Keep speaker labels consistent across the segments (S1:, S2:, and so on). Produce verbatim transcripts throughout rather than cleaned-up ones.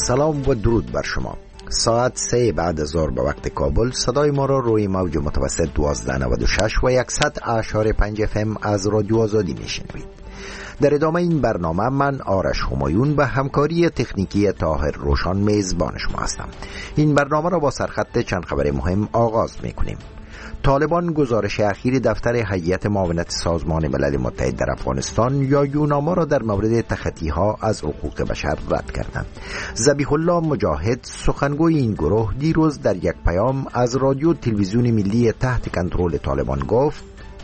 S1: سلام و درود بر شما. ساعت سه بعد از ظهر به وقت کابل صدای ما را روی موج متوسط دوازده نود و شش و صد اعشاری پنج اف ام از رادیو آزادی میشنوید. در ادامه این برنامه من آرش همایون به همکاری تکنیکی طاهر روشان میزبان شما هستم. این برنامه را با سرخط چند خبر مهم آغاز میکنیم. طالبان گزارش اخیر دفتر هیئت معاونت سازمان ملل متحد در افغانستان یا یوناما را در مورد تخطی‌ها از حقوق بشر رد کردند. ذبیح الله مجاهد سخنگوی این گروه دیروز در یک پیام از رادیو تلویزیون ملی تحت کنترل طالبان گفت: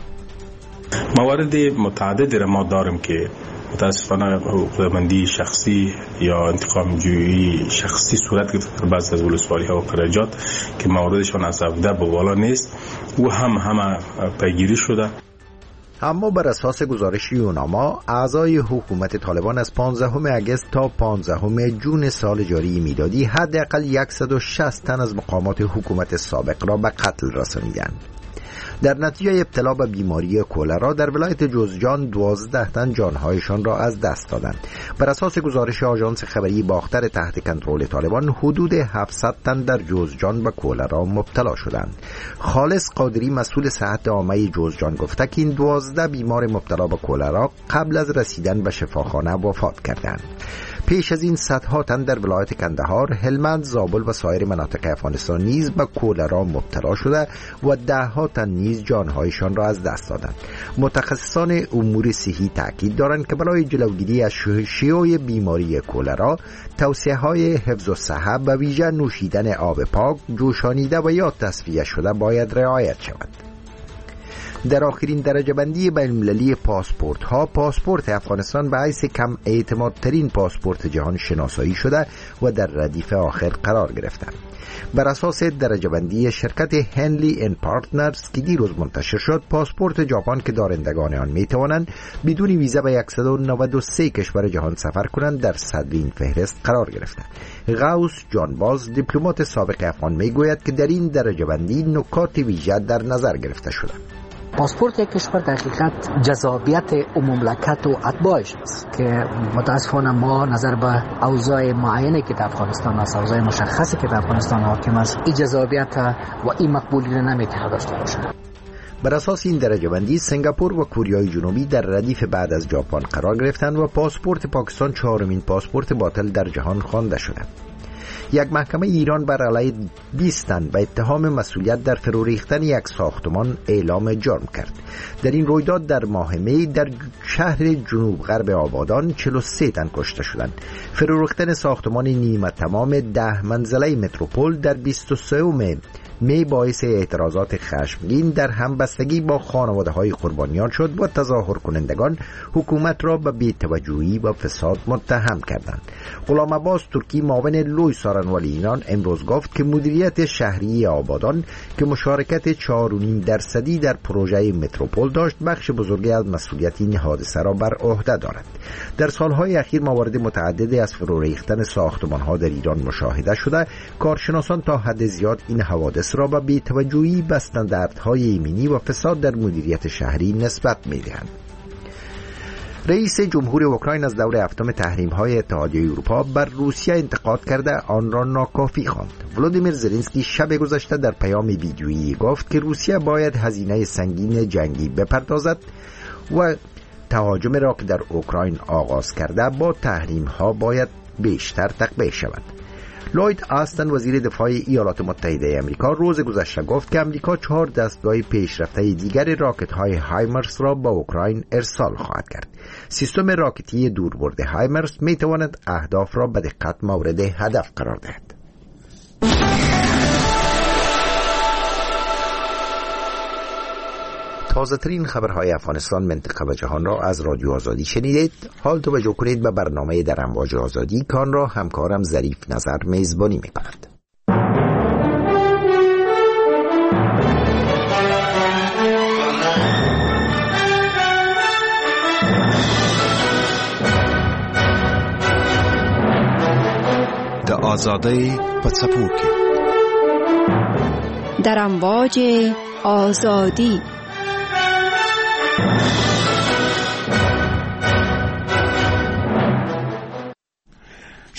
S2: موارد متعددی را ما داریم که متاسفانه حقوق‌مندی شخصی یا انتقام جویی شخصی صورت گرفته در بعض از ولسوالی ها و قرارجات که مواردشان از هفده به بالا نیست و هم همه پیگیری شده.
S1: اما بر اساس گزارش یوناما اعضای حکومت طالبان از پانزدهم اگست تا پانزدهم ژوئن سال جاری میلادی حداقل صد و شصت تن از مقامات حکومت سابق را به قتل رسانیدند. در نتیجه ابتلا به بیماری کولرا در ولایت جوزجان دوازده تن جانهایشان را از دست دادند. بر اساس گزارش آژانس خبری باختر تحت کنترل طالبان حدود هفتصد تن در جوزجان به کولرا مبتلا شدند. خالص قادری مسئول صحت عامه جوزجان گفته که این دوازده بیمار مبتلا به کولرا قبل از رسیدن به شفاخانه وفات کردند. پیش از این صدها تن در ولایت کندهار، هلمند، زابل و سایر مناطق افغانستان نیز به کولرا مبتلا شده و ده ها تن نیز جانهایشان را از دست دادند. متخصصان امور صحی تاکید دارند که برای جلوگیری از شیوع بیماری کولرا توصیه های حفظ الصحه به ویژه نوشیدن آب پاک، جوشانیده و یا تصفیه شده باید رعایت شود. در آخرین درجه بندی بین المللی پاسپورت ها، پاسپورت افغانستان به حیث کم اعتمادترین پاسپورت جهان شناسایی شده و در ردیف آخر قرار گرفته. بر اساس درجه بندی شرکت هنلی ان پارتنرز که دیروز منتشر شد، پاسپورت ژاپن که دارندگان آن می توانند بدون ویزا به صد و نود و سه کشور جهان سفر کنند در صدر این فهرست قرار گرفته. غوث جانباز دیپلمات سابق افغان می گوید که در این درجه بندی نکات ویژه در نظر گرفته شده.
S3: پاسپورت یک کشور در حقیقت جذابیت مملکت و اتباعش است که متاسفانه ما نظر به اوضاع معینه که در افغانستان است، اوضاع مشخصی که در افغانستان حاکم است، این جذابیت و این مقبولی را نمیتونه داشته باشه.
S1: بر اساس این درجه بندی سنگاپور و کوریای جنوبی در ردیف بعد از ژاپن قرار گرفتند و پاسپورت پاکستان چهارمین پاسپورت باطل در جهان خوانده شده. یک محکمه ایران بر علیه بیست تن به اتهام مسئولیت در فرو ریختن یک ساختمان اعلام جرم کرد. در این رویداد در ماه می در شهر جنوب غرب آبادان چهل و سه تن کشته شدند. فرو ریختن ساختمان نیمه تمام ده منزله متروپول در بیست و سه می باعث اعتراضات خشمگین در همبستگی با خانواده های قربانیان شد و تظاهر کنندگان حکومت را به بی‌توجهی و فساد متهم کردند. غلام عباس ترکی معاون لوی سارنوالی ایران امروز گفت که مدیریت شهری آبادان که مشارکت چهار و نیم درصدی در پروژه متروپول داشت بخش بزرگی از مسئولیت این حادثه را بر عهده دارد. در سالهای اخیر موارد متعددی از فرو ریختن ساختمان‌ها در ایران مشاهده شده. کارشناسان تا حد زیاد این حوادث را به بی‌توجهی به استانداردهای ایمنی و فساد در مدیریت شهری نسبت می‌دهند. رئیس جمهور اوکراین از دور هفتم تحریم‌های اتحادیه اروپا بر روسیه انتقاد کرده آن را ناکافی خواند. ولودیمیر زلنسکی شب گذشته در پیام ویدیویی گفت که روسیه باید هزینه سنگین جنگی بپردازد و تهاجم را که در اوکراین آغاز کرده با تحریم‌ها باید بیشتر تقویه شود. لوید آستن وزیر دفاع ایالات متحده آمریکا روز گذشته گفت که آمریکا چهار دستگاه پیشرفته دیگر راکت‌های هایمرس را به اوکراین ارسال خواهد کرد. سیستم راکتی دوربرد هایمرس می‌تواند اهداف را به دقت مورد هدف قرار دهد. تازه ترین خبرهای افغانستان، منطقه و جهان را از رادیو آزادی شنیدید. حال توجه کنید به برنامه در امواج آزادی که آن را همکارم ظریف نظر میزبانی میکند.
S4: د آزادی په څپو کې
S5: در امواج آزادی.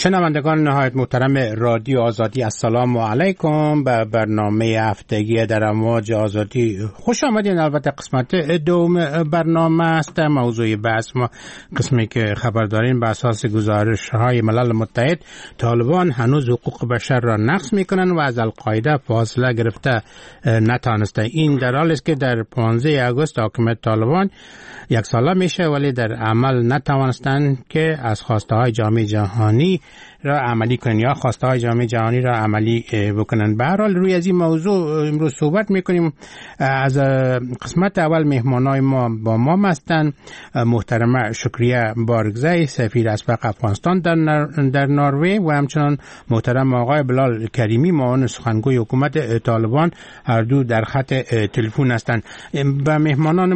S6: شنوندگان نهایت محترم رادیو آزادی، السلام علیکم. به برنامه هفتگی در امواج آزادی خوش آمدین. البته قسمت دوم برنامه است. موضوع بحث ما قسمی که خبر دارین به اساس گزارش های ملل متحد، طالبان هنوز حقوق بشر را نقض میکنن و از القاعده فاصله گرفته نتانسته. این در حالی است که در پانزده آگوست حکومت طالبان یک ساله میشه ولی در عمل نتوانستند که از خواسته های جامعه جهانی را عملی کنن یا خواسته های جامعه جهانی را عملی بکنن. به هر حال روی از این موضوع امروز صحبت میکنیم. از قسمت اول مهمانای ما با ما هستند محترمه شکریه بارگزی، سفیر اسبق افغانستان در, در نروژ، و همچنان محترم آقای بلال کریمی، معاون سخنگوی حکومت طالبان، هر دو در خط تلفن هستند. به مهمانان